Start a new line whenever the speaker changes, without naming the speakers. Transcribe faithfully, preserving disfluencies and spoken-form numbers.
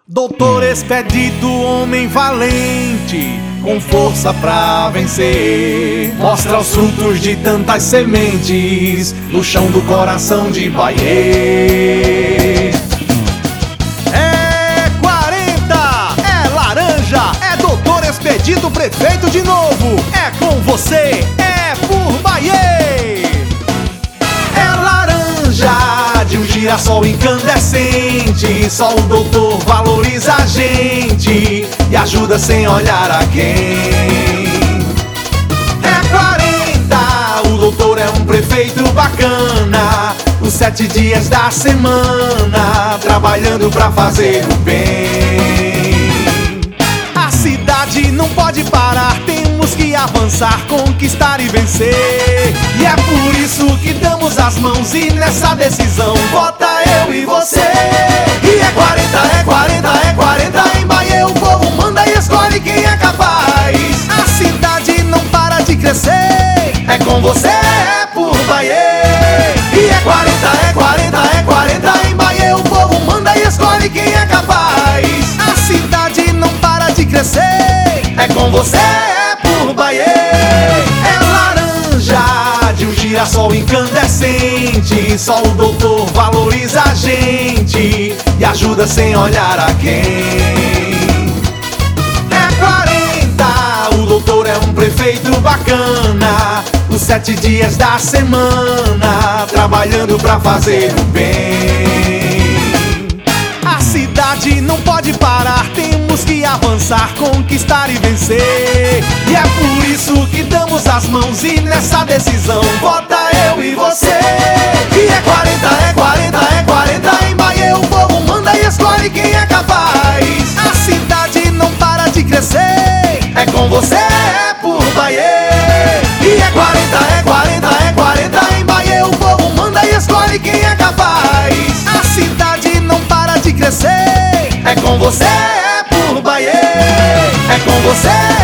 Doutor Expedito, homem valente, com força pra vencer, mostra os frutos de tantas sementes no chão do coração de Bahia.
É quarenta, é laranja, é Doutor Expedito, prefeito de novo. É com você, é por Bahia.
É laranja de um girassol incandescente, só o doutor valoriza a gente e ajuda sem olhar a quem. É quarenta, o doutor é um prefeito bacana, os sete dias da semana, trabalhando pra fazer o bem.
A cidade não pode parar, temos que avançar, conquistar e vencer.
E é por isso que damos as mãos e nessa decisão vota eu e você. E é quarenta, é quarenta, é quarenta, em Bahia o povo manda e escolhe quem é capaz.
A cidade não para de crescer,
é com você, é por Bahia. E é quarenta, é quarenta, é quarenta, em Bahia o povo manda e escolhe quem é capaz.
A cidade não para de crescer,
é com você, é por Bahia. É laranja de um girassol incandescente, só o doutor valoriza a gente e ajuda sem olhar a quem. É quarenta, o doutor é um prefeito bacana, os sete dias da semana, trabalhando pra fazer o bem.
A cidade não pode parar, temos que avançar, conquistar e vencer.
E é por isso que damos as mãos e nessa decisão vota eu e você. E é quarenta, é quarenta, é quarenta, em Bahia o povo manda e escolhe quem é capaz.
A cidade não para de crescer,
é com você, é por Bahia. E é quarenta, é quarenta, é quarenta, em Bahia o povo manda e escolhe quem é capaz.
A cidade não para de crescer,
é com você, é por Bahia. É com você.